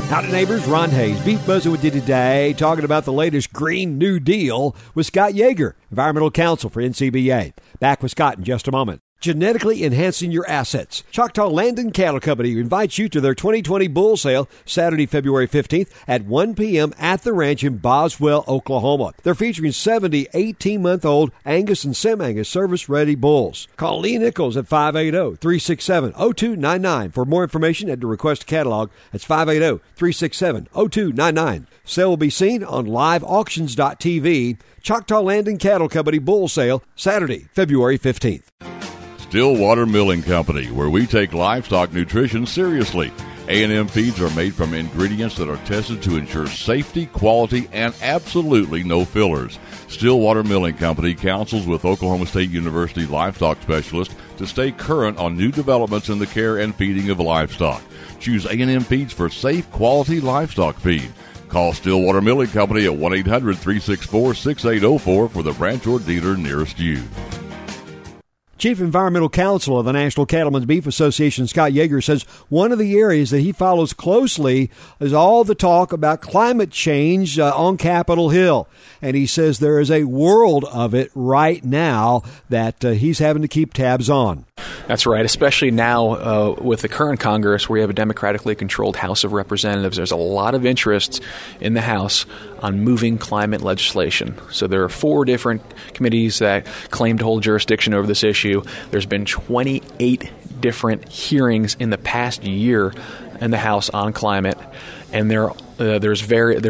Howdy neighbors, Ron Hayes, Beef Buzzing with you today, talking about the latest Green New Deal with Scott Yeager, Environmental Counsel for NCBA. Back with Scott in just a moment. Genetically enhancing your assets. Choctaw Land and Cattle Company invites you to their 2020 bull sale Saturday, February 15th at 1 p.m. at the ranch in Boswell, Oklahoma. They're featuring 70 18-month-old Angus and Sem-Angus service-ready bulls. Call Lee Nichols at 580-367-0299 for more information and to request a catalog. That's 580-367-0299. Sale will be seen on liveauctions.tv. Choctaw Land and Cattle Company bull sale Saturday, February 15th. Stillwater Milling Company, where we take livestock nutrition seriously. A&M feeds are made from ingredients that are tested to ensure safety, quality, and absolutely no fillers. Stillwater Milling Company counsels with Oklahoma State University livestock specialists to stay current on new developments in the care and feeding of livestock. Choose A&M feeds for safe, quality livestock feed. Call Stillwater Milling Company at 1-800-364-6804 for the branch or dealer nearest you. Chief Environmental Counsel of the National Cattlemen's Beef Association, Scott Yeager, says one of the areas that he follows closely is all the talk about climate change on Capitol Hill. And he says there is a world of it right now that he's having to keep tabs on. That's right, especially now with the current Congress where you have a democratically controlled House of Representatives. There's a lot of interest in the House on moving climate legislation. So there are 4 different committees that claim to hold jurisdiction over this issue. There's been 28 different hearings in the past year in the House on climate, and there's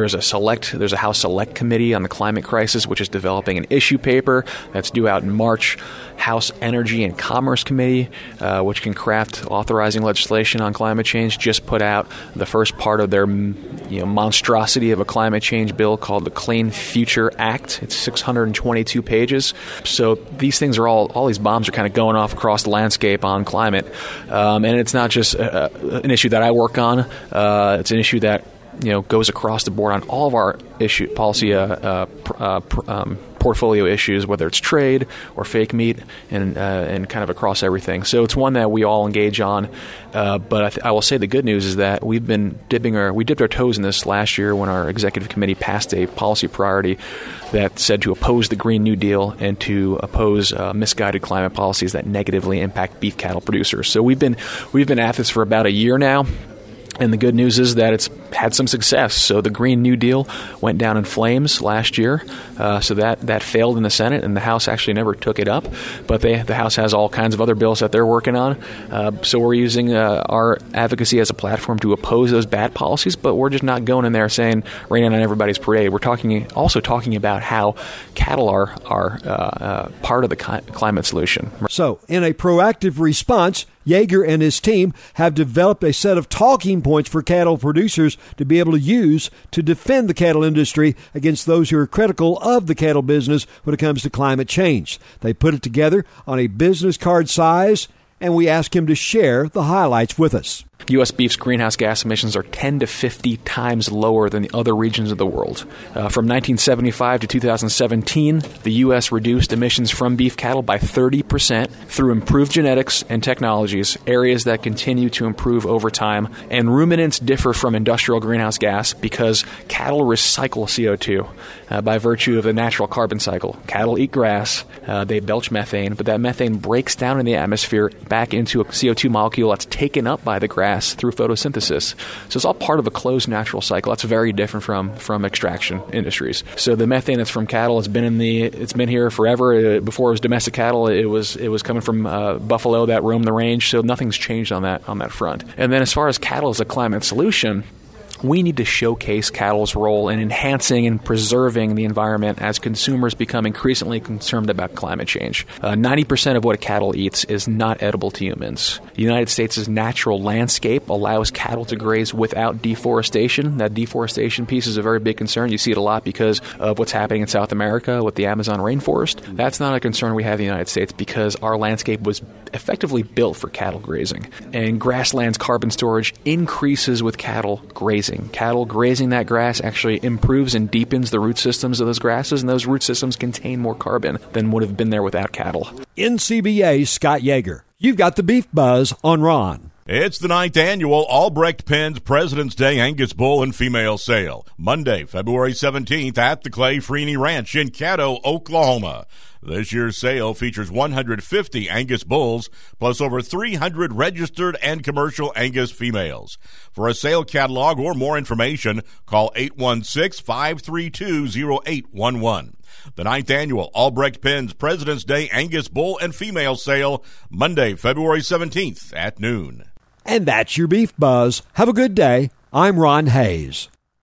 a House Select Committee on the climate crisis, which is developing an issue paper that's due out in March. House Energy and Commerce Committee, which can craft authorizing legislation on climate change, just put out the first part of their monstrosity of a climate change bill called the Clean Future Act. It's 622 pages. So these things are all these bombs are kind of going off across the landscape on climate. And it's not just an issue that I work on. It's an issue that goes across the board on all of our policy portfolio issues, whether it's trade or fake meat, and kind of across everything. So it's one that we all engage on. But I will say the good news is that we dipped our toes in this last year when our executive committee passed a policy priority that said to oppose the Green New Deal and to oppose misguided climate policies that negatively impact beef cattle producers. So we've been at this for about a year now. And the good news is that it's had some success. So the Green New Deal went down in flames last year. So that failed in the Senate, and the House actually never took it up. But the House has all kinds of other bills that they're working on. So we're using our advocacy as a platform to oppose those bad policies, but we're just not going in there saying, raining on everybody's parade. We're also talking about how cattle are part of the climate solution. So in a proactive response, Yeager and his team have developed a set of talking points for cattle producers to be able to use to defend the cattle industry against those who are critical of the cattle business when it comes to climate change. They put it together on a business card size, and we ask him to share the highlights with us. U.S. beef's greenhouse gas emissions are 10 to 50 times lower than the other regions of the world. From 1975 to 2017, the U.S. reduced emissions from beef cattle by 30% through improved genetics and technologies, areas that continue to improve over time. And ruminants differ from industrial greenhouse gas because cattle recycle CO2 by virtue of the natural carbon cycle. Cattle eat grass, they belch methane, but that methane breaks down in the atmosphere back into a CO2 molecule that's taken up by the grass through photosynthesis. So it's all part of a closed natural cycle. That's very different from extraction industries. So the methane that's from cattle it's been here forever. Before it was domestic cattle, it was coming from buffalo that roamed the range. So nothing's changed on that front. And then as far as cattle as a climate solution, we need to showcase cattle's role in enhancing and preserving the environment as consumers become increasingly concerned about climate change. 90% of what cattle eats is not edible to humans. The United States' natural landscape allows cattle to graze without deforestation. That deforestation piece is a very big concern. You see it a lot because of what's happening in South America with the Amazon rainforest. That's not a concern we have in the United States because our landscape was effectively built for cattle grazing. And grassland's carbon storage increases with cattle grazing. Cattle grazing that grass actually improves and deepens the root systems of those grasses, and those root systems contain more carbon than would have been there without cattle. NCBA's Scott Yeager. You've got the Beef Buzz on Ron. It's the 9th annual Albrecht Pens President's Day Angus Bull and Female Sale, Monday, February 17th at the Clay Freeney Ranch in Caddo, Oklahoma. This year's sale features 150 Angus bulls, plus over 300 registered and commercial Angus females. For a sale catalog or more information, call 816-532-0811. The 9th annual Albrecht Pens President's Day Angus Bull and Female Sale, Monday, February 17th at noon. And that's your Beef Buzz. Have a good day. I'm Ron Hayes.